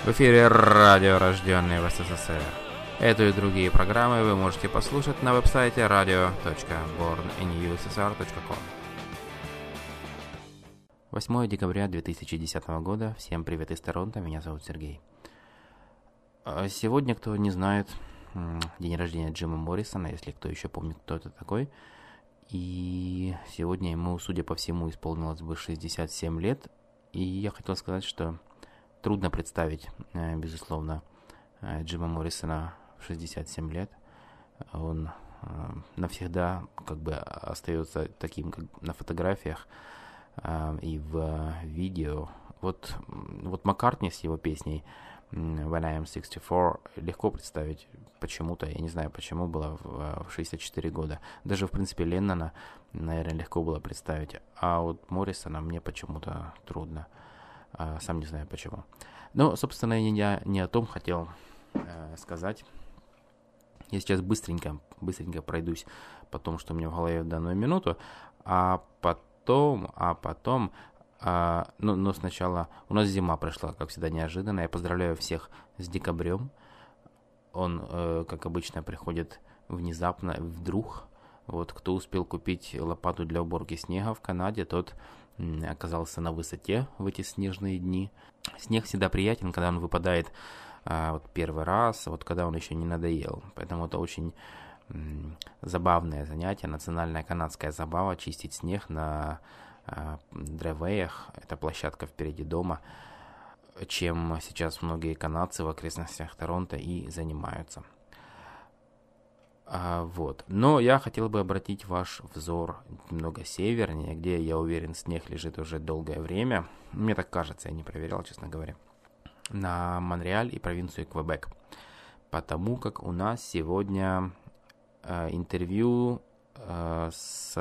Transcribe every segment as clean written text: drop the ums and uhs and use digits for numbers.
В эфире радио, рожденное в СССР. Эту и другие программы вы можете послушать на веб-сайте radio.borninussr.com. 8 декабря 2010 года. Всем привет из Торонто, меня зовут Сергей. Сегодня, кто не знает, день рождения Джима Моррисона, если кто еще помнит, кто это такой. И сегодня ему, судя по всему, исполнилось бы 67 лет. И я хотел сказать, что трудно представить, безусловно, Джима Моррисона в 67 лет. Он навсегда как бы остается таким, как на фотографиях и в видео. Вот Маккартни с его песней When I Am 64 легко представить почему-то, я не знаю почему, было в 64 года. Даже в принципе Леннона, наверное, легко было представить. А вот Моррисона мне почему-то трудно. Сам не знаю почему. Но, собственно, я не о том хотел сказать. Я сейчас быстренько пройдусь по тому, что у меня в голове в данную минуту, а потом, но сначала у нас зима прошла, как всегда, неожиданно. Я поздравляю всех с декабрем. Он, как обычно, приходит внезапно, вдруг. Вот кто успел купить лопату для уборки снега в Канаде, тот оказался на высоте в эти снежные дни. Снег всегда приятен, когда он выпадает вот первый раз, вот когда он еще не надоел. Поэтому это очень забавное занятие, национальная канадская забава — чистить снег на драйвеях. Это площадка впереди дома, чем сейчас многие канадцы в окрестностях Торонто и занимаются. Вот. Но я хотел бы обратить ваш взор немного севернее, где, я уверен, снег лежит уже долгое время. Мне так кажется, я не проверял, честно говоря. На Монреаль и провинцию Квебек. Потому как у нас сегодня интервью с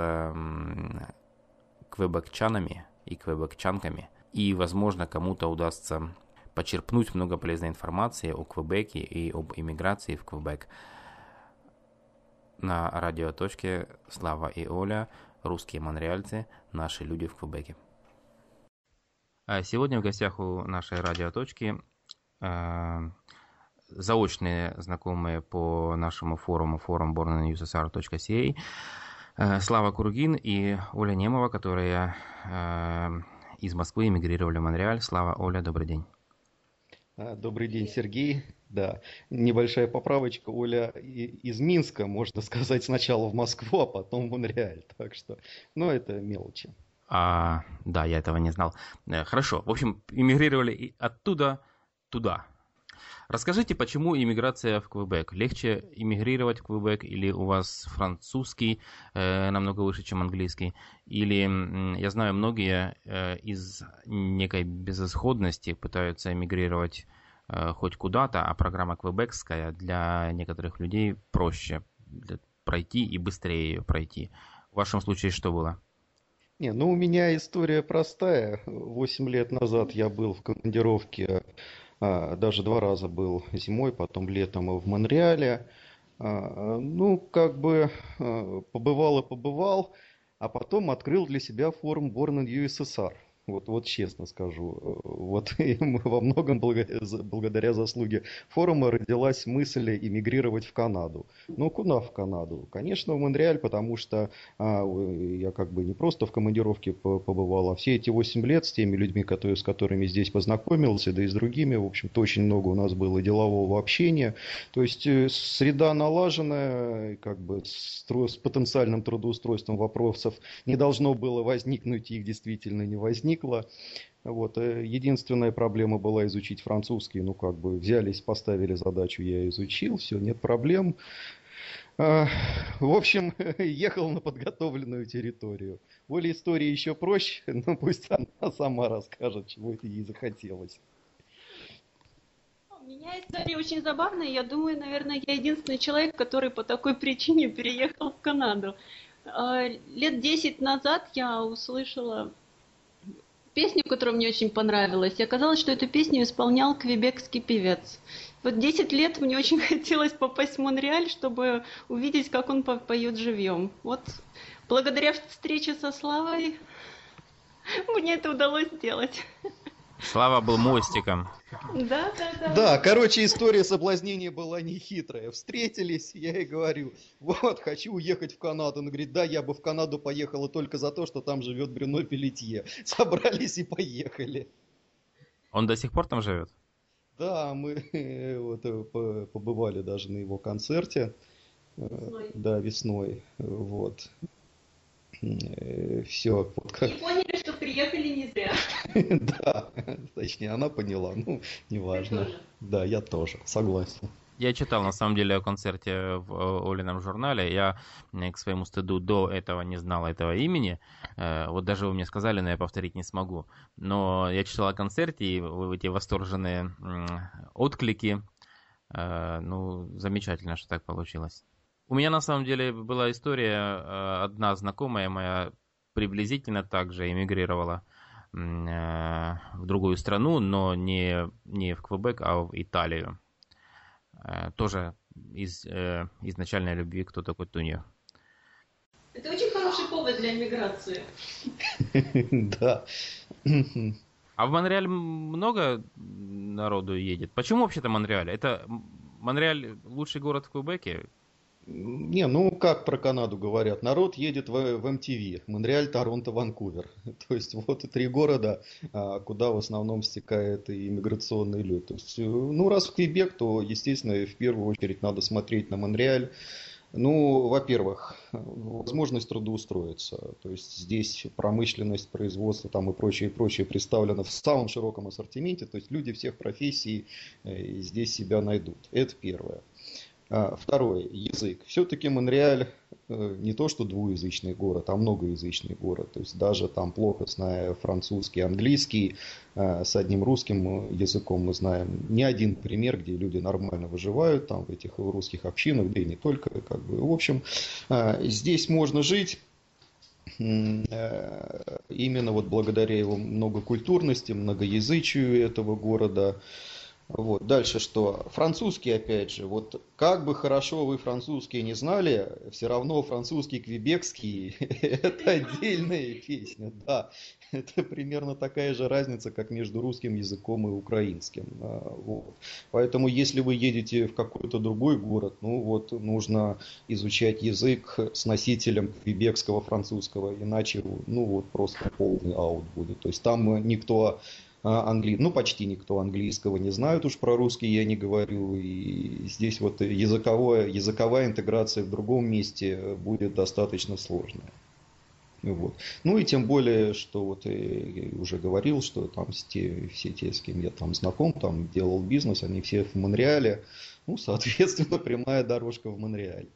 квебекчанами и квебекчанками. И, возможно, кому-то удастся почерпнуть много полезной информации о Квебеке и об иммиграции в Квебек. На радиоточке Слава и Оля, русские монреальцы, наши люди в Квебеке. Сегодня в гостях у нашей радиоточки заочные знакомые по нашему форуму, форум borninussr.ca, Слава Кургин и Оля Немова, которые из Москвы эмигрировали в Монреаль. Слава, Оля, добрый день. Добрый день, Сергей. Да, небольшая поправочка. Оля из Минска, можно сказать, сначала в Москву, а потом в Монреаль. Так что, это мелочи. Да, я этого не знал. Хорошо. В общем, эмигрировали оттуда туда. Расскажите, почему иммиграция в Квебек? Легче эмигрировать в Квебек, или у вас французский намного выше, чем английский? Или, я знаю, многие из некой безысходности пытаются эмигрировать хоть куда-то, а программа квебекская для некоторых людей проще пройти и быстрее ее пройти. В вашем случае что было? У меня история простая. 8 лет назад я был в командировке, даже 2 раза был зимой, потом летом и в Монреале. Побывал и побывал, а потом открыл для себя форум Born in USSR. Вот честно скажу, и во многом благодаря заслуге форума родилась мысль эмигрировать в Канаду. Куда в Канаду? Конечно, в Монреаль, потому что я не просто в командировке побывал, а все эти 8 лет с теми людьми, с которыми здесь познакомился, да и с другими, в общем-то, очень много у нас было делового общения. То есть среда налаженная, с потенциальным трудоустройством вопросов не должно было возникнуть, их действительно не возникло. Единственная проблема была изучить французский. Взялись, поставили задачу, я изучил, все, нет проблем. В общем, ехал на подготовленную территорию. Более истории еще проще, но пусть она сама расскажет, чего это ей захотелось. У меня история очень забавная. Я думаю, наверное, я единственный человек, который по такой причине переехал в Канаду. Лет 10 назад я услышала песню, которая мне очень понравилась, и оказалось, что эту песню исполнял квебекский певец. 10 лет мне очень хотелось попасть в Монреаль, чтобы увидеть, как он поет живьем. Благодаря встрече со Славой мне это удалось сделать. Слава был мостиком. Да, да, да. Да, короче, история соблазнения была нехитрая. Встретились, я ей говорю, вот, хочу уехать в Канаду. Она говорит, да, я бы в Канаду поехала только за то, что там живет Брюно Пеллетье. Собрались и поехали. Он до сих пор там живет? Да, мы вот, побывали даже на его концерте. Весной. Да, весной. Вот. Все, вот как... И поняли, что приехали не зря. Да, точнее, она поняла. Ну, Ты неважно. тоже. Да, я тоже, согласен. Я читал, на самом деле, о концерте в Олином журнале. Я, к своему стыду, до этого не знал этого имени. Вот даже вы мне сказали, но я повторить не смогу. Но я читал о концерте, и эти восторженные отклики. Ну, замечательно, что так получилось. У меня, на самом деле, была история. Одна знакомая моя приблизительно так же эмигрировала в другую страну, но не в Квебек, а в Италию. Тоже из изначальной любви к Тото Кутуньо. Это очень хороший повод для миграции. Да. А в Монреаль много народу едет? Почему вообще-то Монреаль? Это Монреаль лучший город в Квебеке? Не, ну как про Канаду говорят, народ едет в MTV, Монреаль, Торонто, Ванкувер. То есть вот и три города, куда в основном стекает и иммиграционный люд. То есть, ну раз в Квебек, то, естественно, в первую очередь надо смотреть на Монреаль. Ну, во-первых, возможность трудоустроиться. То есть здесь промышленность, производство там и прочее представлено в самом широком ассортименте. То есть люди всех профессий здесь себя найдут. Это первое. Второе, язык. Все-таки Монреаль не то что двуязычный город, а многоязычный город. То есть даже там плохо зная французский, английский, с одним русским языком мы знаем не один пример, где люди нормально выживают там в этих русских общинах, да и не только. Как бы. В общем, здесь можно жить именно вот благодаря его многокультурности, многоязычию этого города. Вот. Дальше что? Французский, опять же, вот как бы хорошо вы французский не знали, все равно французский квебекский это отдельная песня, да. Это примерно такая же разница, как между русским языком и украинским. Вот. Поэтому, если вы едете в какой-то другой город, ну вот нужно изучать язык с носителем квебекского французского, иначе ну вот просто полный аут будет. То есть там никто ну, почти никто английского не знает, уж про русский я не говорю. И здесь вот языковая интеграция в другом месте будет достаточно сложная. Вот. Ну и тем более, что вот я уже говорил, что там все те, с кем я там знаком, там делал бизнес, они все в Монреале. Ну, соответственно, прямая дорожка в Монреаль.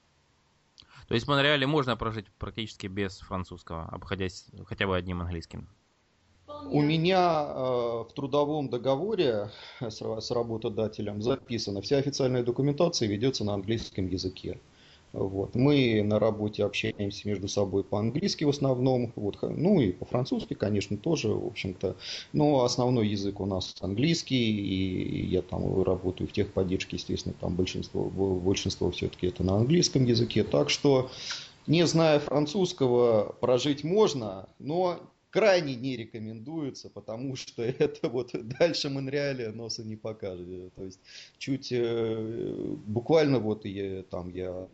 То есть в Монреале можно прожить практически без французского, обходясь хотя бы одним английским? У меня в трудовом договоре с работодателем записано, вся официальная документация ведется на английском языке. Вот. Мы на работе общаемся между собой по-английски в основном, вот. Ну и по-французски, конечно, тоже, в общем-то. Но основной язык у нас английский, и я там работаю в техподдержке, естественно, там большинство все-таки это на английском языке. Так что, не зная французского, прожить можно, но крайне не рекомендуется, потому что это вот дальше Монреаля носа не покажет. То есть чуть буквально вот я там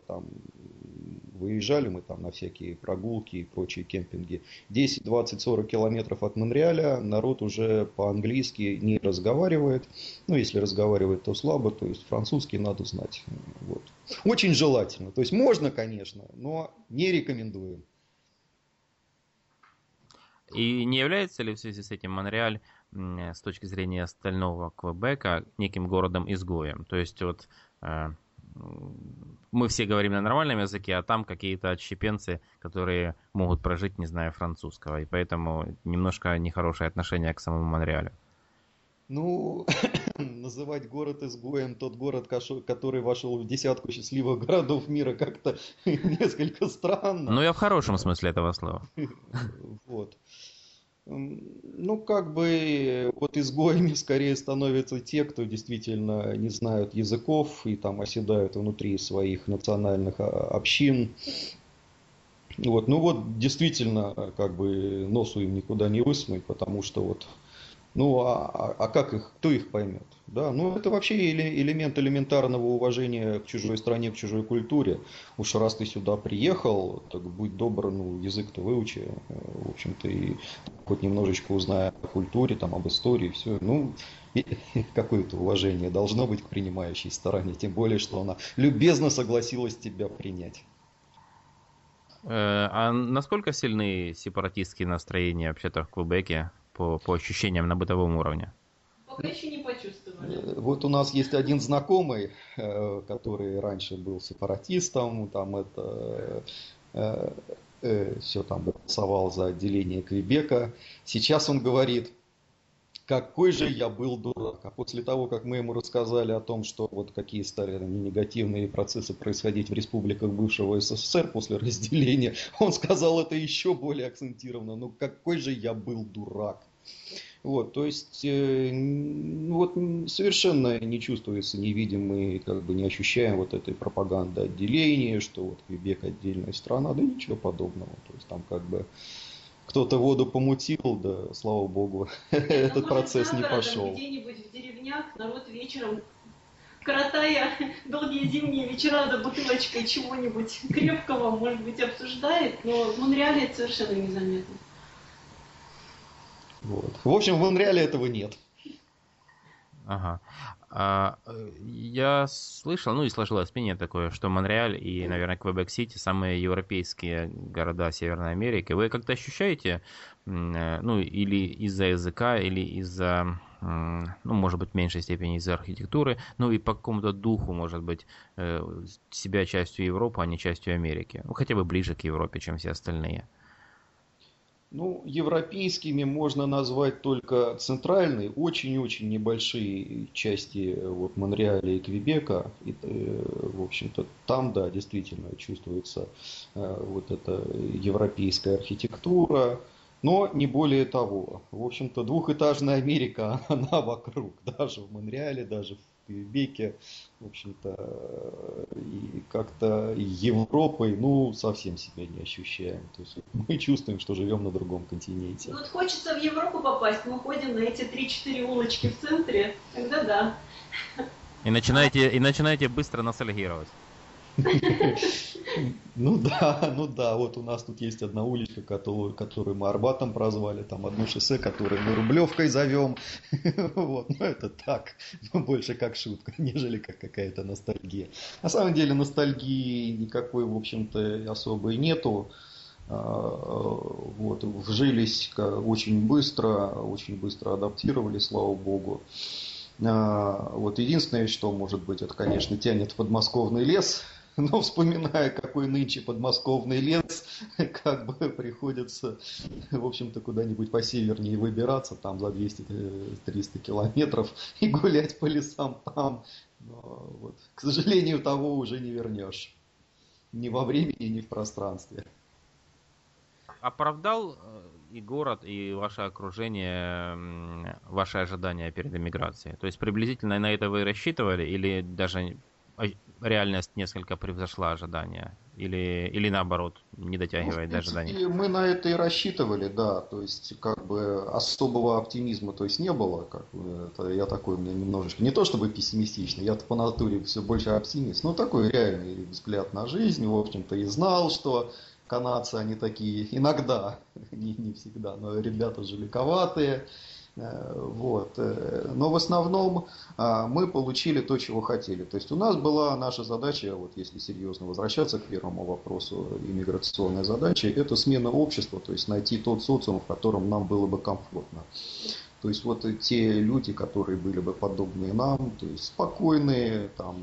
выезжали мы там на всякие прогулки и прочие кемпинги. 10, 20, 40 километров от Монреаля народ уже по-английски не разговаривает. Ну, если разговаривает, то слабо, то есть французский надо знать. Вот. Очень желательно. То есть можно, конечно, но не рекомендуем. И не является ли в связи с этим Монреаль с точки зрения остального Квебека неким городом-изгоем? То есть вот мы все говорим на нормальном языке, а там какие-то отщепенцы, которые могут прожить, не зная французского, и поэтому немножко нехорошее отношение к самому Монреалю. Ну, называть город изгоем тот город, который вошел в десятку счастливых городов мира, как-то несколько странно. Ну, я в хорошем смысле этого слова. Вот. Ну, как бы, вот изгоями скорее становятся те, кто действительно не знают языков и там оседают внутри своих национальных общин. Вот. Ну вот, действительно, как бы носу им никуда не высунуть, потому что вот Ну, а как их, кто их поймет? Да, ну это вообще элемент элементарного уважения к чужой стране, к чужой культуре. Уж раз ты сюда приехал, так будь добр, ну, язык-то выучи, в общем-то, и хоть немножечко узнай о культуре, там, об истории, все. Ну, какое-то уважение должно быть к принимающей стороне, тем более, что она любезно согласилась тебя принять. А насколько сильны сепаратистские настроения вообще-то в Квебеке по ощущениям на бытовом уровне? Пока еще не почувствовали. Вот у нас есть один знакомый, который раньше был сепаратистом, там это все там голосовал за отделение Квебека. Сейчас он говорит, какой же я был дурак. А после того, как мы ему рассказали о том, что вот какие стали негативные процессы происходить в республиках бывшего СССР после разделения, он сказал это еще более акцентированно. Ну какой же я был дурак. Вот, то есть вот совершенно не чувствуется, не видим мы, как бы не ощущаем вот этой пропаганды отделения, что вот Квебек отдельная страна, да ничего подобного. То есть там как бы кто-то воду помутил, да, слава богу, Нет, ну, этот может, процесс за не городом, пошел. где-нибудь в деревнях народ вечером, коротая долгие зимние вечера за бутылочкой чего-нибудь крепкого, может быть, обсуждает, но в Монреале это совершенно незаметно. Вот. В общем, в Монреале этого нет. Ага. Я слышал, ну и сложилось мнение такое, что Монреаль и, наверное, Квебек-Сити самые европейские города Северной Америки. Вы как-то ощущаете, ну, или из-за языка, или из-за, ну, может быть, в меньшей степени из-за архитектуры, ну и по какому-то духу, может быть, себя частью Европы, а не частью Америки? Ну, хотя бы ближе к Европе, чем все остальные. Ну, европейскими можно назвать только центральные, очень-очень небольшие части вот, Монреаля и Квебека. И, в общем-то, там, да, действительно чувствуется вот эта европейская архитектура, но не более того. В общем-то, двухэтажная Америка, она вокруг, даже в Монреале, даже в Квебеке. В общем-то, и как-то Европой, ну, совсем себя не ощущаем. То есть мы чувствуем, что живем на другом континенте. Ну, вот хочется в Европу попасть, мы ходим на эти 3-4 улочки в центре, тогда да. И начинаете быстро ностальгировать. Ну да, вот у нас тут есть одна уличка, которую мы Арбатом прозвали, там одно шоссе, которое мы Рублевкой зовем. Вот, но это так, больше как шутка, нежели как какая-то ностальгия. На самом деле ностальгии никакой, в общем-то, особой нету. Вот, вжились очень быстро адаптировались, слава богу. Вот единственное, что может быть, это, конечно, тянет в подмосковный лес, но вспоминая, какой нынче подмосковный лес, как бы приходится, в общем-то, куда-нибудь посевернее выбираться, там за 200-300 километров и гулять по лесам там. Но, вот, к сожалению, того уже не вернешь. Ни во времени, ни в пространстве. Оправдал и город, и ваше окружение ваши ожидания перед эмиграцией? То есть приблизительно на это вы рассчитывали, или даже реальность несколько превзошла ожидания? Или наоборот, не Ну, в дотягивает до ожиданий? принципе, мы на это и рассчитывали, да, то есть, как бы, особого оптимизма, то есть, не было, как бы, это я такой, у меня немножечко, не то чтобы пессимистичный, я-то по натуре все больше оптимист, но такой реальный взгляд на жизнь, в общем-то, и знал, что канадцы, они такие, иногда, не всегда, но ребята жаликоватые, вот. Но в основном мы получили то, чего хотели. То есть у нас была наша задача, вот если серьезно возвращаться к первому вопросу, иммиграционная задача, это смена общества, то есть найти тот социум, в котором нам было бы комфортно. То есть вот те люди, которые были бы подобные нам, то есть спокойные, там,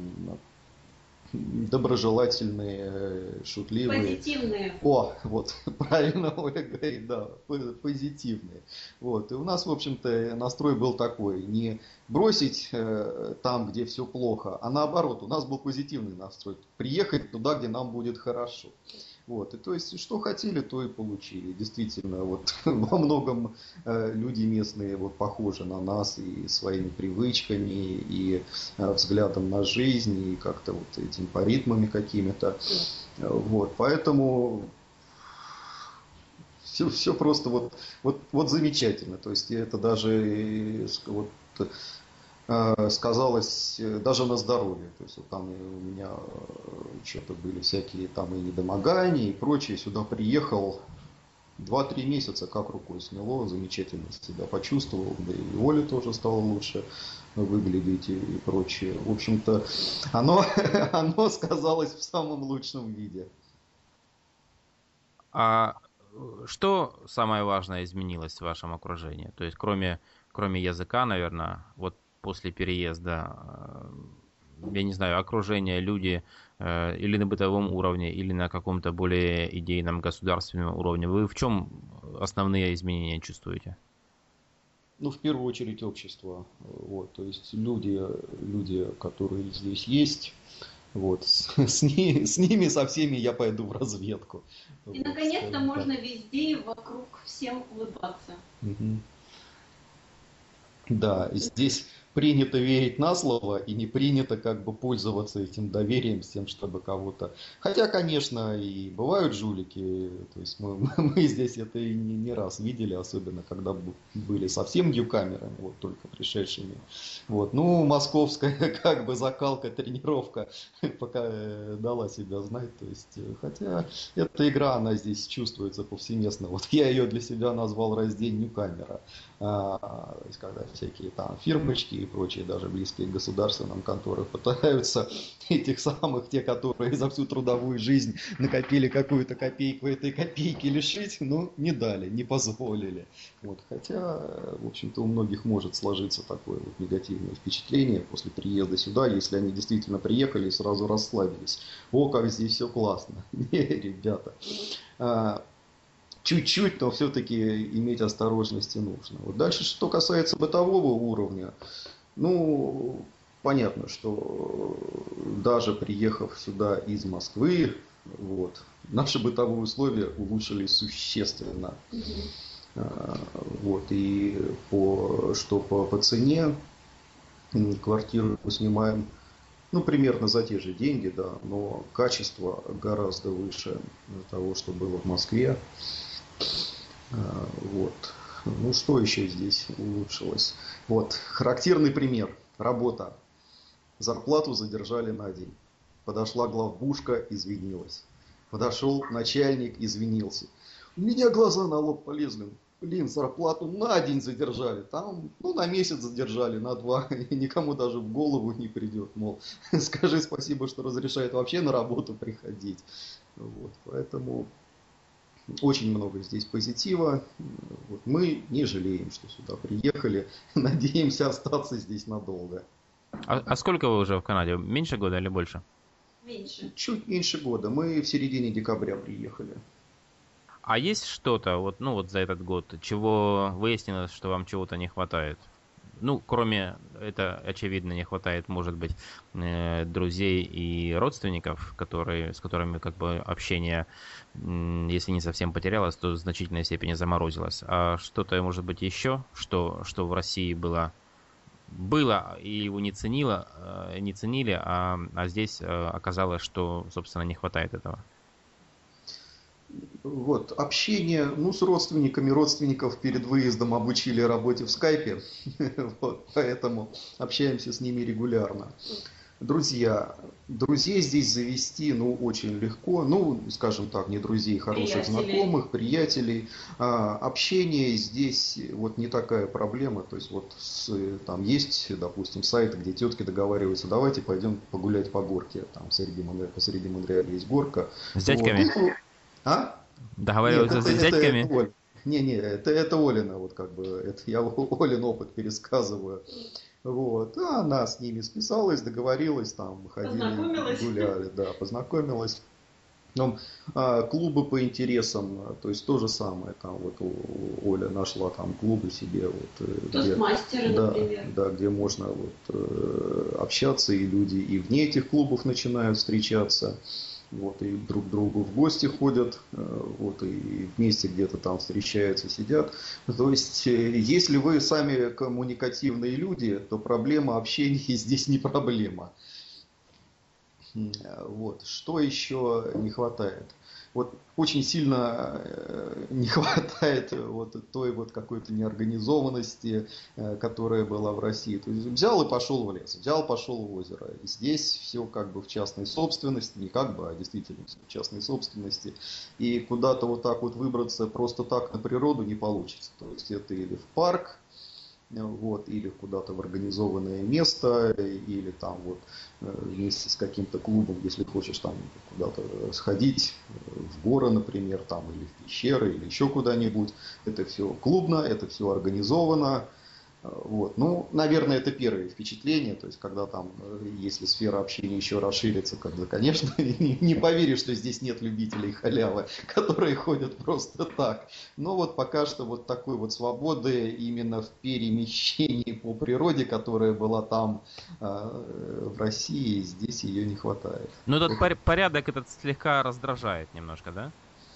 доброжелательные, шутливые. Позитивные. О, вот, правильно Оля говорит, да, позитивные. Вот, и у нас, в общем-то, настрой был такой, не бросить там, где все плохо, а наоборот, у нас был позитивный настрой, приехать туда, где нам будет хорошо. Вот, и то есть, что хотели, то и получили. Действительно, вот во многом люди местные вот похожи на нас и своими привычками, и взглядом на жизнь, и как-то вот этими паритмами какими-то. Вот, поэтому все просто вот замечательно. То есть это даже вот, сказалось даже на здоровье. То есть вот там у меня что-то были всякие там и недомогания и прочее. Сюда приехал, 2-3 месяца как рукой сняло, замечательно себя почувствовал, да и Оле тоже стало лучше выглядеть и прочее. В общем-то, оно, оно сказалось в самом лучшем виде. А что самое важное изменилось в вашем окружении? То есть кроме языка, наверное, вот после переезда, я не знаю, окружение, люди, или на бытовом уровне, или на каком-то более идейном государственном уровне. Вы в чем основные изменения чувствуете? Ну, в первую очередь общество. Вот, то есть люди, которые здесь есть, вот, с ними со всеми я пойду в разведку. И Вот, наконец-то скажем так. можно везде и вокруг всем улыбаться. Мгм. Да, здесь принято верить на слово и не принято как бы пользоваться этим доверием с тем, чтобы кого-то... Хотя, конечно, и бывают жулики, то есть мы здесь это и не раз видели, особенно когда были совсем ньюкамерами, вот только пришедшими. Вот. Ну, московская как бы закалка, тренировка пока дала себя знать, то есть, хотя эта игра, она здесь чувствуется повсеместно. Вот я ее для себя назвал раздень ньюкамера. То есть, когда всякие там фирмочки и прочие, даже близкие к государственным конторам, пытаются этих самых, те, которые за всю трудовую жизнь накопили какую-то копейку, этой копейки лишить, ну, не дали, не позволили. Вот, хотя, в общем-то, у многих может сложиться такое вот негативное впечатление после приезда сюда, если они действительно приехали и сразу расслабились. О, как здесь все классно. Не, ребята. Чуть-чуть, но все-таки иметь осторожности нужно. Вот дальше, что касается бытового уровня, ну, понятно, что даже приехав сюда из Москвы, вот, наши бытовые условия улучшились существенно. Вот, и по цене квартиру снимаем, ну, примерно за те же деньги, да, но качество гораздо выше того, что было в Москве. Вот. Ну, что еще здесь улучшилось? Вот, характерный пример. Работа. Зарплату задержали на день. Подошла главбушка, извинилась. Подошел начальник, извинился. У меня глаза на лоб полезли. Блин, зарплату на день задержали. Там, ну, на месяц задержали, на 2. И никому даже в голову не придет. Мол, скажи спасибо, что разрешает вообще на работу приходить. Вот, поэтому... Очень много здесь позитива. Вот мы не жалеем, что сюда приехали. Надеемся остаться здесь надолго. А сколько вы уже в Канаде? Меньше года или больше? Меньше. Чуть меньше года. Мы в середине декабря приехали. А есть что-то, вот, ну вот за этот год, чего выяснилось, что вам чего-то не хватает? Ну, кроме, это очевидно, не хватает, может быть, друзей и родственников, с которыми как бы общение, если не совсем потерялось, то в значительной степени заморозилось. А что-то, может быть, еще, что в России было и его не ценили, а здесь оказалось, что, собственно, не хватает этого. Вот, общение, ну, с родственниками. Родственников перед выездом обучили работе в скайпе. Вот, поэтому общаемся с ними регулярно. Друзей здесь завести, ну, очень легко. Ну, скажем так, не друзей, хороших знакомых, приятелей. Общение здесь вот не такая проблема. То есть вот там есть, допустим, сайты, где тетки договариваются, давайте пойдем погулять по горке. Там посреди Монреаля есть горка. С дядьками? Вот. А? Договариваются Нет, с дядьками? это Оля. Не, это Олина, вот как бы, это я Олин опыт пересказываю. Вот, а она с ними списалась, договорилась, там, ходили, гуляли, да, познакомилась. Потом, клубы по интересам, то есть то же самое, там вот Оля нашла там клубы себе, вот, где, Например. да, где можно вот, общаться, и люди и вне этих клубов начинают встречаться. Вот, и друг к другу в гости ходят, вот, и вместе где-то там встречаются, сидят. То есть, если вы сами коммуникативные люди, то проблема общения здесь не проблема. Вот. Что еще не хватает? вот очень сильно не хватает вот той вот какой-то неорганизованности, которая была в России. То есть взял и пошел в лес, взял, пошел в озеро. И здесь все как бы в частной собственности, не как бы, а действительно все в частной собственности. И куда-то вот так вот выбраться просто так на природу не получится. То есть это или в парк, вот, или куда-то в организованное место, или там вот вместе с каким-то клубом, если хочешь там куда-то сходить, в горы, например, там, или в пещеры, или еще куда-нибудь. Это все клубно, это все организовано. Вот. Ну, наверное, это первое впечатление, то есть, когда там, если сфера общения еще расширится, когда, конечно, не поверишь, что здесь нет любителей халявы, которые ходят просто так. Но вот пока что вот такой вот свободы именно в перемещении по природе, которая была там, в России, здесь ее не хватает. Ну, этот порядок этот слегка раздражает немножко, да?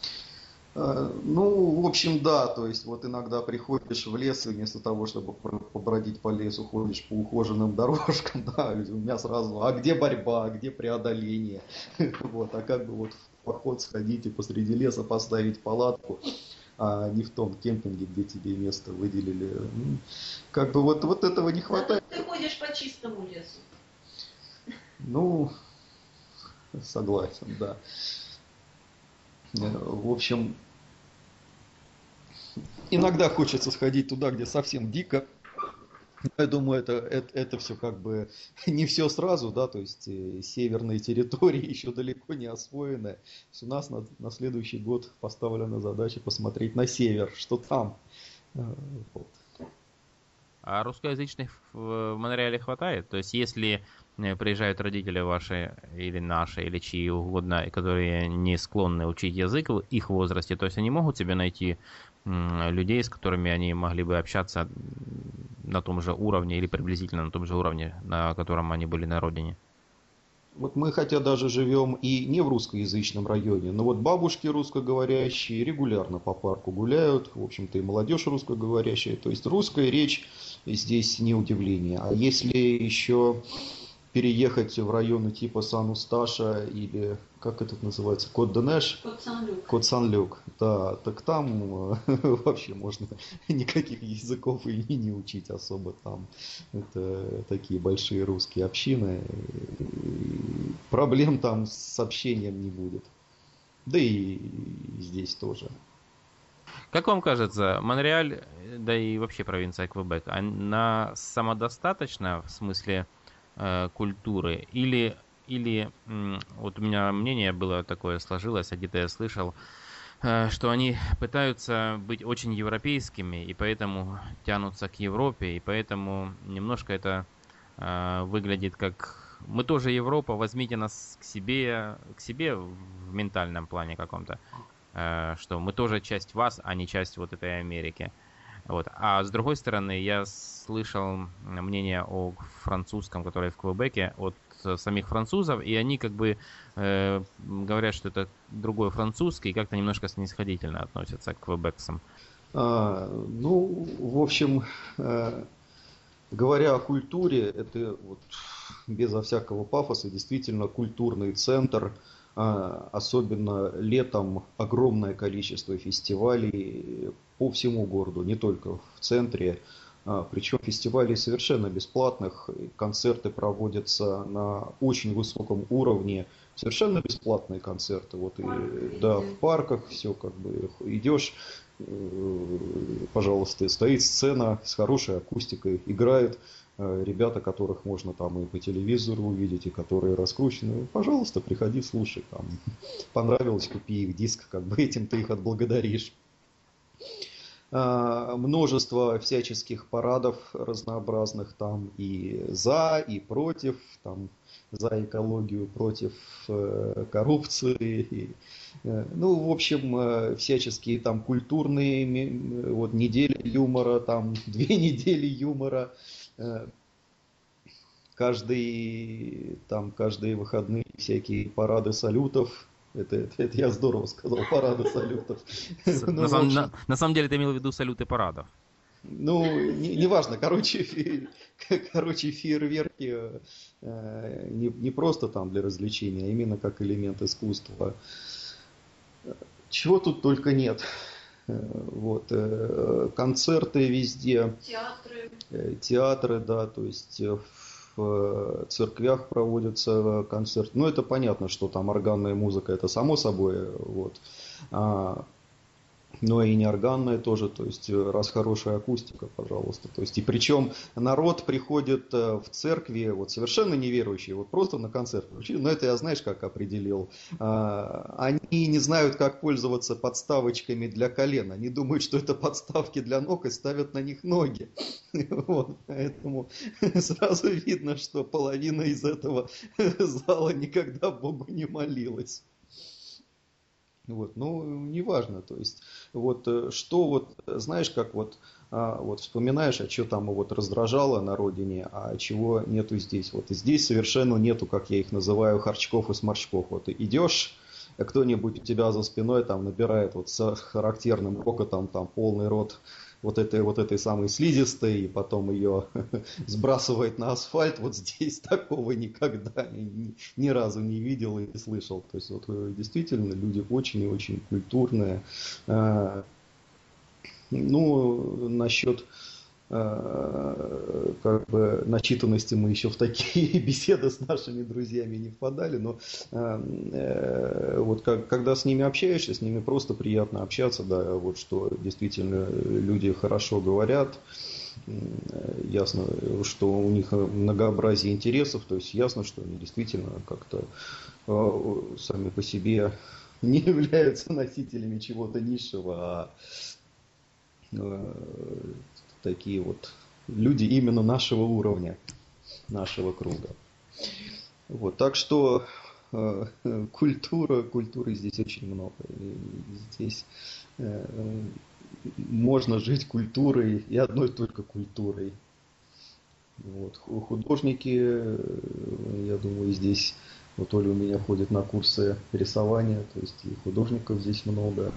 Ну, в общем, да, то есть вот иногда приходишь в лес, и вместо того, чтобы побродить по лесу, ходишь по ухоженным дорожкам, да, у меня сразу, а где борьба, а где преодоление, вот, а как бы вот в поход сходить и посреди леса поставить палатку, а не в том кемпинге, где тебе место выделили, как бы вот этого не хватает. Ты ходишь по чистому лесу. Ну, согласен, да. В общем, иногда хочется сходить туда, где совсем дико. Я думаю, это все как бы не все сразу, да, то есть северные территории еще далеко не освоены. То есть у нас на следующий год поставлена задача посмотреть на север, что там. Вот. А русскоязычных в Монреале хватает? То есть, если приезжают родители ваши, или наши, или чьи угодно, которые не склонны учить язык в их возрасте, то есть они могут себе найти людей, с которыми они могли бы общаться на том же уровне или приблизительно на том же уровне, на котором они были на родине? Вот мы хотя даже живем и не в русскоязычном районе, но вот бабушки русскоговорящие регулярно по парку гуляют, в общем-то и молодежь русскоговорящая, то есть русская речь здесь не удивление. А если еще переехать в районы типа Сан-Усташа или, как это называется, Кот-де-Неш? Кот-Сан-Люк. Кот-Сан-Люк, да, так там вообще можно никаких языков и не учить особо там. Это такие большие русские общины. Проблем там с общением не будет. Да и здесь тоже. Как вам кажется, Монреаль, да и вообще провинция Квебек, она самодостаточна в смысле культуры? Или вот у меня мнение было такое, сложилось, а где-то я слышал, что они пытаются быть очень европейскими, и поэтому тянутся к Европе, и поэтому немножко это выглядит как мы тоже Европа, возьмите нас к себе в ментальном плане каком-то, что мы тоже часть вас, а не часть вот этой Америки. Вот. А с другой стороны, я слышал мнение о французском, которое в Квебеке, от самих французов, и они как бы говорят, что это другой французский, и как-то немножко снисходительно относятся к квебексам. Ну, в общем, говоря о культуре, это вот безо всякого пафоса действительно культурный центр. Особенно летом огромное количество фестивалей по всему городу, не только в центре. Причем фестивали совершенно бесплатных, концерты проводятся на очень высоком уровне, совершенно бесплатные концерты. Вот и да, в парках все как бы идешь, пожалуйста, стоит сцена с хорошей акустикой, играет ребята, которых можно там и по телевизору увидеть, и которые раскручены. Пожалуйста, приходи, слушай, там понравилось, купи их диск, как бы этим ты их отблагодаришь. Множество всяческих парадов разнообразных, там и за, и против, там за экологию, против коррупции. Ну, в общем, всяческие там культурные, вот неделя юмора, там 2 недели юмора. Каждые выходные всякие парады салютов. Это я здорово сказал, парады салютов. На самом деле ты имел в виду салюты парадов. Ну, неважно, короче, фейерверки не просто там для развлечения, а именно как элемент искусства. чего тут только нет. Вот, концерты везде. Театры, да, то есть в церквях проводятся концерты. Ну, это понятно, что там органная музыка, это само собой, вот. Но и неорганная тоже, то есть раз хорошая акустика, пожалуйста. То есть и причем народ приходит в церкви, вот совершенно неверующие, вот просто на концерт. Но это я знаешь, как определил. Они не знают, как пользоваться подставочками для колен. Они думают, что это подставки для ног и ставят на них ноги. Вот, поэтому сразу видно, что половина из этого зала никогда Богу не молилась. Вот, ну, неважно, то есть, вот, что вот, знаешь, как вот, вот вспоминаешь, а что там вот раздражало на родине, а чего нету здесь. Вот здесь совершенно нету, как я их называю, харчков и сморчков. Вот идешь, кто-нибудь у тебя за спиной там набирает вот с характерным рокотом там полный рот вот этой самой слизистой, и потом ее сбрасывает на асфальт. Вот здесь такого никогда ни разу не видел и не слышал. То есть вот действительно люди очень и очень культурные. Ну, насчет как бы начитанности мы еще в такие беседы с нашими друзьями не впадали, но вот когда с ними общаешься, с ними просто приятно общаться, да, вот что действительно люди хорошо говорят, ясно, что у них многообразие интересов, то есть ясно, что они действительно как-то сами по себе не являются носителями чего-то низшего, а такие вот люди именно нашего уровня, нашего круга. Вот, так что культуры здесь очень много. И здесь можно жить культурой и одной только культурой. Вот, художники, я думаю, здесь, вот Оля у меня ходит на курсы рисования, то есть и художников здесь много.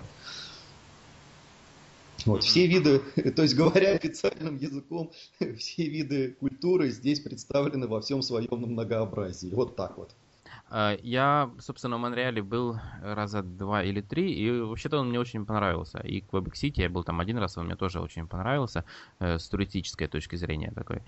Вот, все виды, то есть говоря официальным языком, все виды культуры здесь представлены во всем своем многообразии. Вот так вот. Я, собственно, в Монреале был раза 2 или 3, и вообще-то он мне очень понравился. И Квебек-Сити, я был там один раз, он мне тоже очень понравился, с туристической точки зрения такой.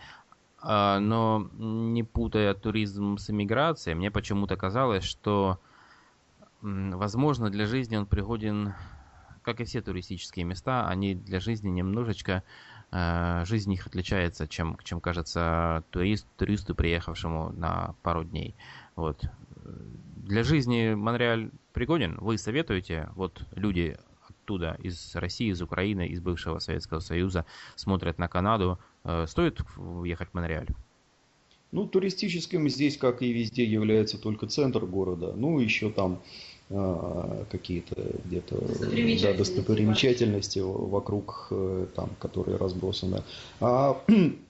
Но не путая туризм с эмиграцией, мне почему-то казалось, что, возможно, для жизни он пригоден, как и все туристические места, они для жизни немножечко, жизнь их отличается, чем кажется туристу, приехавшему на пару дней. Вот. Для жизни Монреаль пригоден? Вы советуете? Вот люди оттуда, из России, из Украины, из бывшего Советского Союза, смотрят на Канаду. Стоит ехать в Монреаль? Ну, туристическим здесь, как и везде, является только центр города. Ну, еще там какие-то где-то достопримечательности вокруг, там, которые разбросаны. А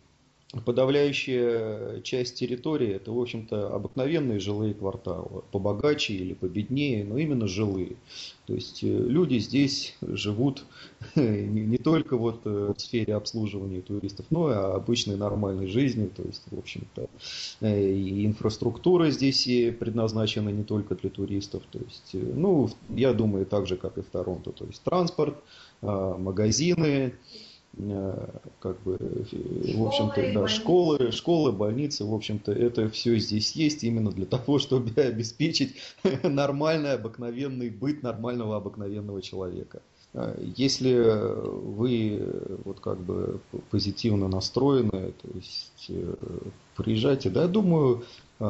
подавляющая часть территории это, в общем-то, обыкновенные жилые кварталы, побогаче или победнее, но именно жилые. То есть люди здесь живут не только вот в сфере обслуживания туристов, но и обычной нормальной жизнью. То есть, в общем-то, и инфраструктура здесь предназначена не только для туристов. То есть, ну, я думаю, так же, как и в Торонто. То есть транспорт, магазины, как бы, в общем-то, да, школы, больницы, в общем-то, это все здесь есть именно для того, чтобы обеспечить нормальный, обыкновенный быт нормального, обыкновенного человека. Если вы вот как бы позитивно настроены, то есть приезжайте, да, я думаю,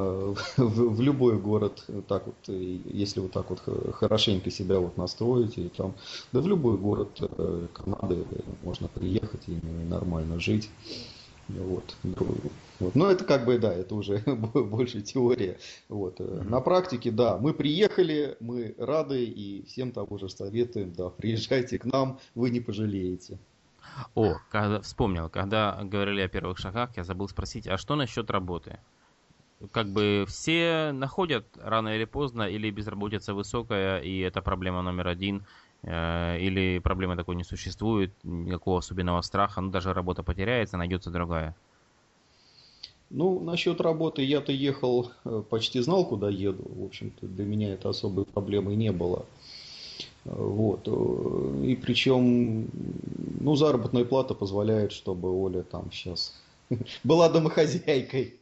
в любой город, так вот, если вы так вот хорошенько себя вот настроите, там, да в любой город Канады можно приехать и нормально жить. Вот. Вот. Но это как бы, да, это уже больше теория. Вот. На практике, да, мы приехали, мы рады и всем того же советуем, да, приезжайте к нам, вы не пожалеете. Вспомнил, когда говорили о первых шагах, я забыл спросить, а что насчет работы? Как бы все находят рано или поздно, или безработица высокая, и это проблема номер один, или проблемы такой не существует, никакого особенного страха, ну даже работа потеряется, найдется другая. Ну, насчет работы я-то ехал, почти знал, куда еду. В общем-то, для меня это особой проблемой не было. Вот. И причем, ну, заработная плата позволяет, чтобы Оля там сейчас была домохозяйкой.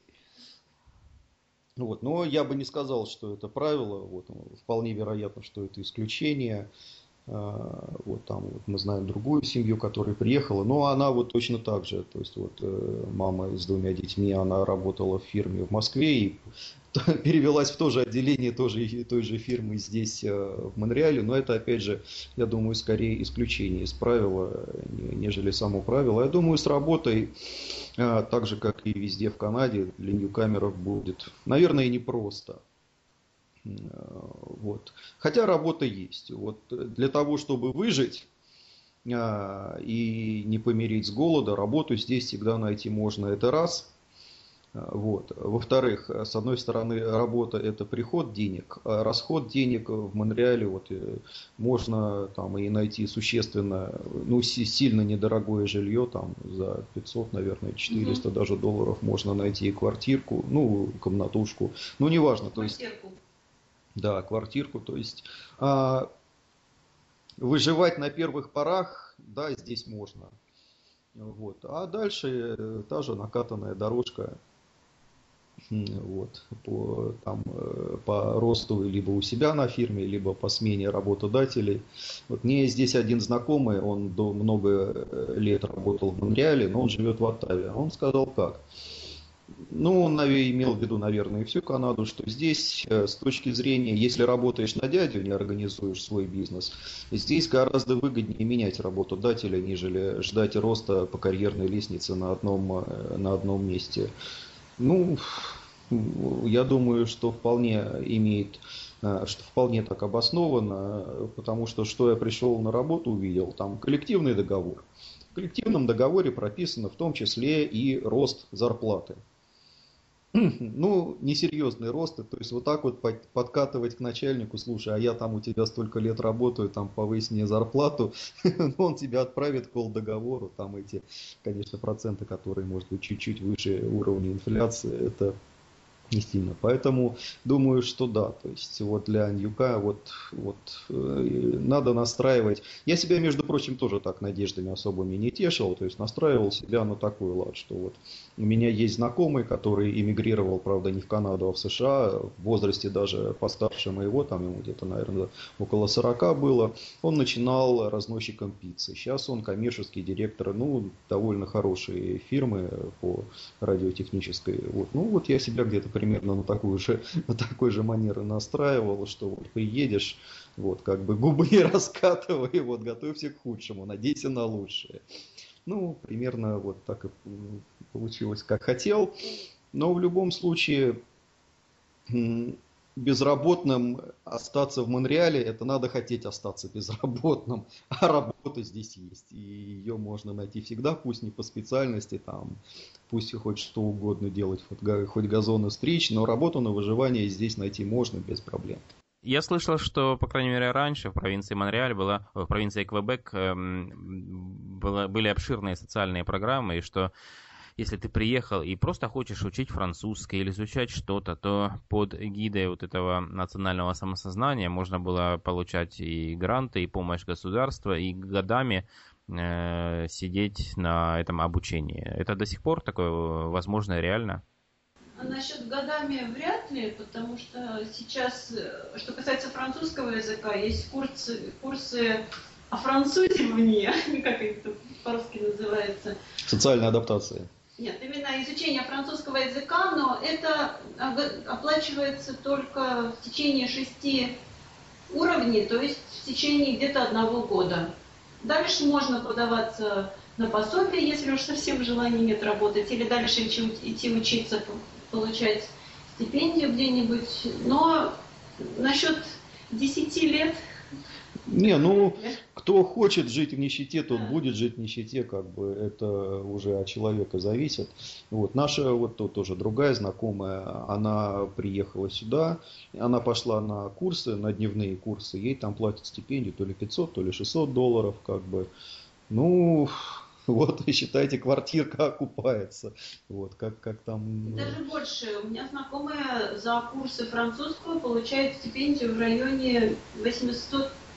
Вот. Но я бы не сказал, что это правило. Вот. Вполне вероятно, что это исключение. Вот там вот мы знаем другую семью, которая приехала, но она вот точно так же, то есть вот мама с двумя детьми, она работала в фирме в Москве и перевелась в то же отделение той же фирмы здесь в Монреале, но это опять же, я думаю, скорее исключение из правила, нежели само правило. Я думаю, с работой, так же как и везде в Канаде, для ньюкамеров будет, наверное, непросто. Вот. Хотя работа есть. Вот для того, чтобы выжить и не помереть с голода, работу здесь всегда найти можно. Это раз. Вот. Во-вторых, с одной стороны, работа это приход денег, а расход денег в Монреале вот, можно там и найти существенно, ну, сильно недорогое жилье, там за 500, наверное, 400 даже долларов можно найти и квартирку, ну, комнатушку, ну, неважно, то есть... Да, квартирку, то есть выживать на первых порах, да, здесь можно. Вот. А дальше та же накатанная дорожка вот, по росту либо у себя на фирме, либо по смене работодателей. Вот мне здесь один знакомый, он много лет работал в Монреале, но он живет в Оттаве. Он сказал как? Ну, он имел в виду, наверное, и всю Канаду, что здесь, с точки зрения, если работаешь на дядю, не организуешь свой бизнес, здесь гораздо выгоднее менять работодателя, нежели ждать роста по карьерной лестнице на одном месте. Ну, я думаю, что вполне так обосновано, потому что я пришел на работу, увидел, там коллективный договор. В коллективном договоре прописано в том числе и рост зарплаты. Ну, несерьезный рост, то есть вот так вот подкатывать к начальнику, слушай, а я там у тебя столько лет работаю, там повысь мне зарплату, он тебя отправит по договору, там эти, конечно, проценты, которые, может быть, чуть-чуть выше уровня инфляции, это не сильно. Поэтому думаю, что да, то есть вот для Ньюка надо настраивать. Я себя, между прочим, тоже так надеждами особыми не тешил, то есть настраивал себя на такой лад, что вот у меня есть знакомый, который эмигрировал, правда, не в Канаду, а в США, в возрасте даже постарше моего, там ему где-то, наверное, около 40 было. Он начинал разносчиком пиццы. Сейчас он коммерческий директор, ну, довольно хорошей фирмы по радиотехнической. Вот. Ну, вот я себя где-то примерно на такой же манер настраивал, что вот приедешь, вот как бы губы не раскатывай, вот готовься к худшему, надейся на лучшее. Ну, примерно вот так и получилось, как хотел. Но в любом случае безработным остаться в Монреале, это надо хотеть остаться безработным, а работа здесь есть, и ее можно найти всегда, пусть не по специальности, там, пусть хоть что угодно делать, хоть газоны стричь, но работу на выживание здесь найти можно без проблем. Я слышал, что, по крайней мере, раньше в провинции Монреаль в провинции Квебек были обширные социальные программы, и что если ты приехал и просто хочешь учить французский или изучать что-то, то под эгидой вот этого национального самосознания можно было получать и гранты, и помощь государства, и годами сидеть на этом обучении. Это до сих пор такое возможно и реально? А насчет годами вряд ли, потому что сейчас, что касается французского языка, есть курсы о французивании, как это по-русски называется. Социальная адаптация. Нет, именно изучение французского языка, но это оплачивается только в течение 6 уровней, то есть в течение где-то 1 года. Дальше можно подаваться на пособие, если уж совсем желания нет работать, или дальше идти учиться, получать стипендию где-нибудь. Но насчет 10 лет... Не, ну, кто хочет жить в нищете, тот будет жить в нищете, как бы это уже от человека зависит. Вот наша вот тут тоже другая знакомая, она приехала сюда, она пошла на курсы, на дневные курсы, ей там платят стипендию то ли 500, то ли 600 долларов, как бы. Ну, вот, и считайте, квартирка окупается. Вот, как там... Даже больше. У меня знакомая за курсы французского получает стипендию в районе 800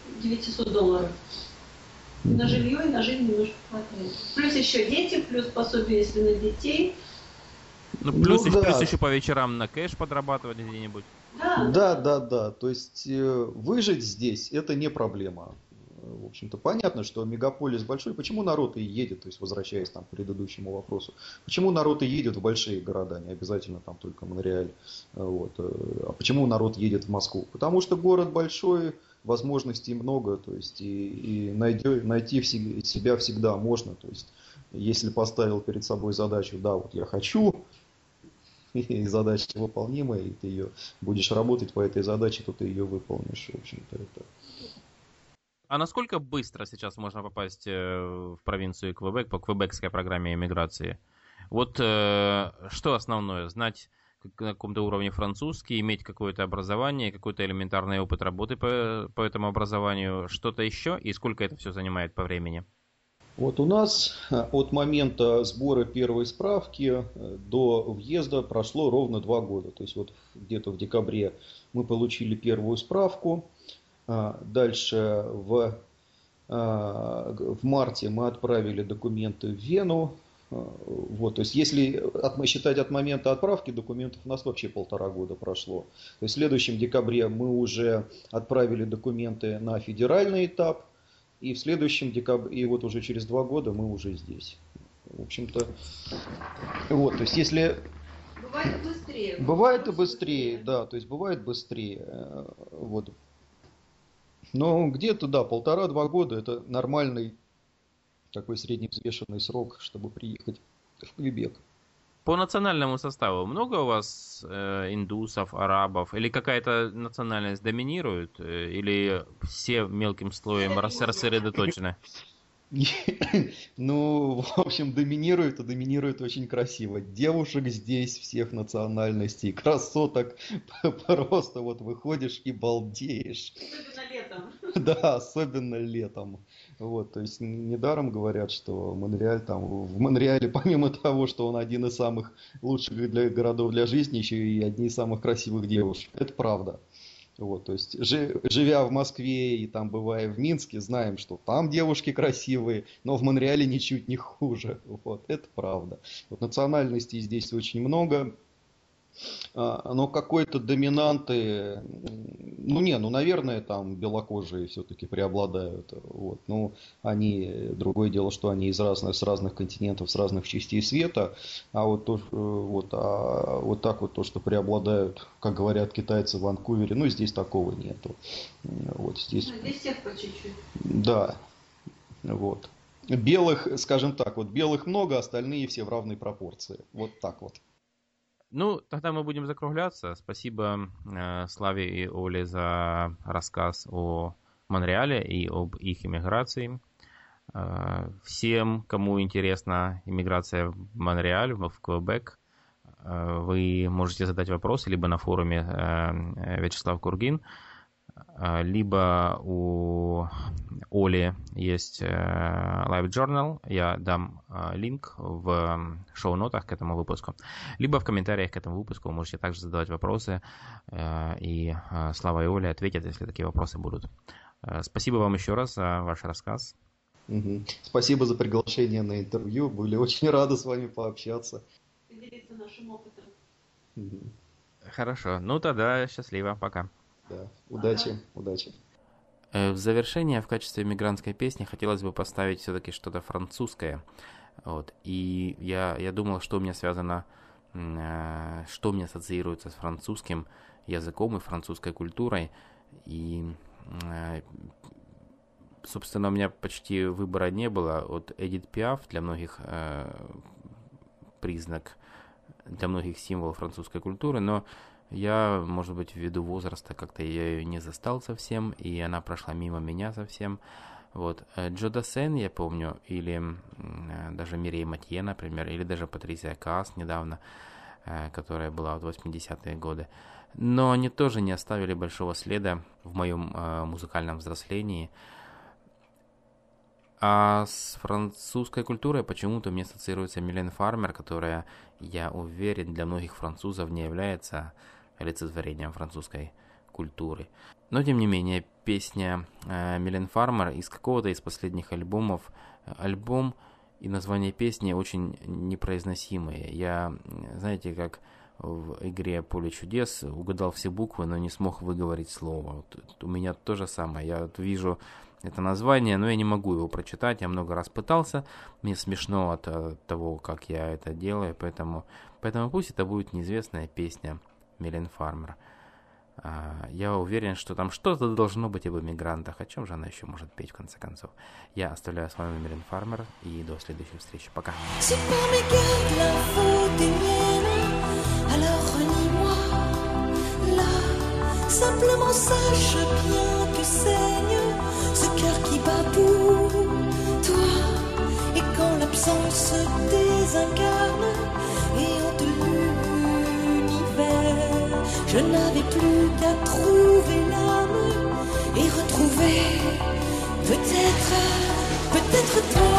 $900. На жилье и на жизнь немножко хватает. Плюс еще дети, плюс пособие, если на детей. Ну, плюс еще по вечерам на кэш подрабатывать где-нибудь. Да. То есть выжить здесь это не проблема. В общем-то, понятно, что мегаполис большой. Почему народ и едет, то есть возвращаясь там, к предыдущему вопросу, почему народ и едет в большие города, не обязательно там только Монреаль. Вот. А почему народ едет в Москву? Потому что город большой, возможностей много, то есть и найти себя всегда можно. То есть, если поставил перед собой задачу, да, вот я хочу, и задача выполнимая, и ты ее будешь работать по этой задаче, то ты ее выполнишь. В общем-то, это... А насколько быстро сейчас можно попасть в провинцию Квебек по квебекской программе иммиграции? Вот что основное? Знать на каком-то уровне французский, иметь какое-то образование, какой-то элементарный опыт работы по этому образованию, что-то еще? И сколько это все занимает по времени? Вот у нас от момента сбора первой справки до въезда прошло ровно 2 года. То есть вот где-то в декабре мы получили первую справку. Дальше в марте мы отправили документы в Вену. Вот, то есть если считать от момента отправки документов, у нас вообще 1,5 года прошло. То есть в следующем декабре мы уже отправили документы на федеральный этап. И в следующем декабре, и вот уже через 2 года мы уже здесь. В общем-то, вот, то есть если... Бывает быстрее. Бывает и быстрее, да, то есть бывает быстрее. Вот. Но где-то, да, 1,5-2 года это нормальный такой средневзвешенный срок, чтобы приехать в Квебек. По национальному составу много у вас индусов, арабов? Или какая-то национальность доминирует? Или все мелким слоем рассредоточены? Ну, в общем, доминирует, и доминирует очень красиво. Девушек здесь всех национальностей, красоток, просто вот выходишь и балдеешь. Особенно летом. Да, особенно летом. Вот, то есть недаром говорят, что Монреаль там, в Монреале помимо того, что он один из самых лучших городов для жизни, еще и одни из самых красивых девушек. Это правда. Вот, то есть, живя в Москве и там бывая в Минске, знаем, что там девушки красивые, но в Монреале ничуть не хуже. Вот, это правда. Вот, национальностей здесь очень много, но какой-то доминанты, наверное, там белокожие все-таки преобладают. Вот, ну, другое дело, что они с разных континентов, с разных частей света, а вот так вот то, что преобладают, как говорят китайцы в Ванкувере, ну, здесь такого нету. Вот, здесь всех по чуть-чуть. Да, вот. Белых, скажем так, вот белых много, остальные все в равной пропорции. Вот так вот. Ну, тогда мы будем закругляться. Спасибо Славе и Оле за рассказ о Монреале и об их иммиграции. Всем, кому интересна иммиграция в Монреаль, в Квебек, вы можете задать вопросы либо на форуме Вячеслав Кургин, либо у Оли есть Live Journal, я дам линк в шоу-нотах к этому выпуску, либо в комментариях к этому выпуску вы можете также задавать вопросы, и Слава и Оля ответят, если такие вопросы будут. Спасибо вам еще раз за ваш рассказ. Спасибо за приглашение на интервью, были очень рады с вами пообщаться. Поделиться нашим опытом. Хорошо, ну тогда счастливо, пока. Да, удачи. В завершение, в качестве мигрантской песни хотелось бы поставить все-таки что-то французское. Вот. И я думал, что у меня связано, что у меня ассоциируется с французским языком и французской культурой. И, собственно, у меня почти выбора не было. От Эдит Пиаф для многих признак, для многих символ французской культуры, но я, может быть, ввиду возраста как-то я ее не застал совсем, и она прошла мимо меня совсем. Вот. Джо Дассен, я помню, или даже Мирей Матье, например, или даже Патрисия Каас недавно, которая была в 80-е годы. Но они тоже не оставили большого следа в моем музыкальном взрослении. А с французской культурой почему-то мне ассоциируется Милен Фармер, которая, я уверен, для многих французов не является олицетворением французской культуры. Но, тем не менее, песня Милен Фармер из какого-то из последних альбомов, альбом и название песни очень непроизносимые. Я, знаете, как в игре «Поле чудес» угадал все буквы, но не смог выговорить слово. Вот у меня то же самое. Я вот вижу это название, но я не могу его прочитать. Я много раз пытался. Мне смешно от того, как я это делаю, поэтому пусть это будет неизвестная песня Милен Фармер. Я уверен, что там что-то должно быть об иммигрантах. О чем же она еще может петь, в конце концов? Я оставляю с вами Милен Фармер и до следующей встречи. Пока. Simplement sache bien que saigne ce cœur qui bat pour toi. Et quand l'absence se désincarne et hante l'univers, je n'avais plus qu'à trouver l'âme et retrouver peut-être toi.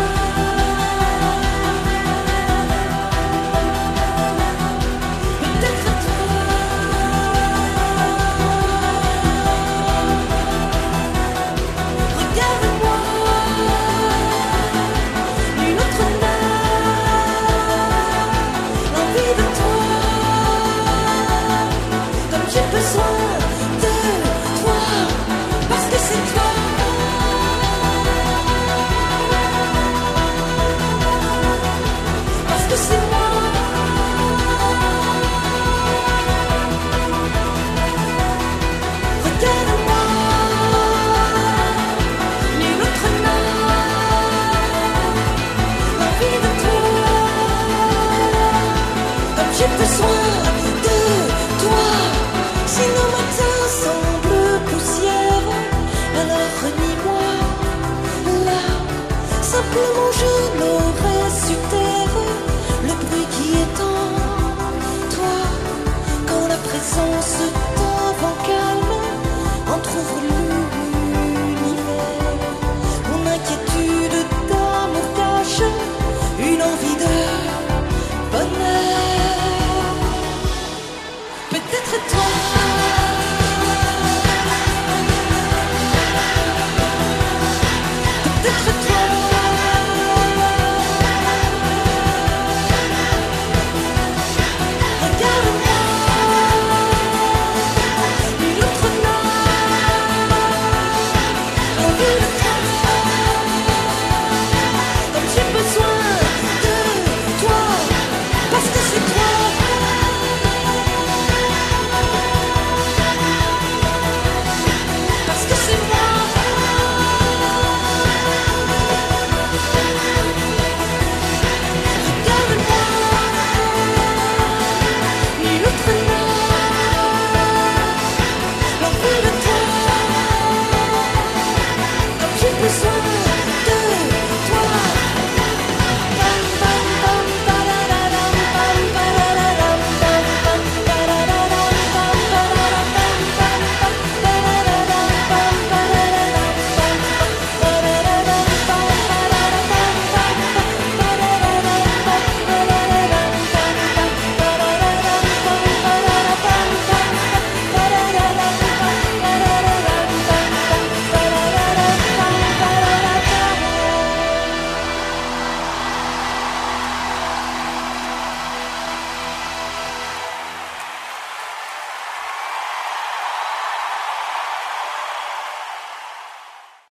J'ai besoin de toi. Si nos matins semblent poussière, alors renie-moi là. Simplement je n'aurais su taire le bruit qui est en toi. Quand la présence d'un vent calme entr'ouvre l'univers, mon inquiétude d'amour cache une envie de bonheur. Peut-être toi. Peut-être toi. Regarde-moi. Une autre main. Envie de toi. Comme j'ai besoin de toi. Parce que c'est toi. L'envie de toi, comme j'ai besoin.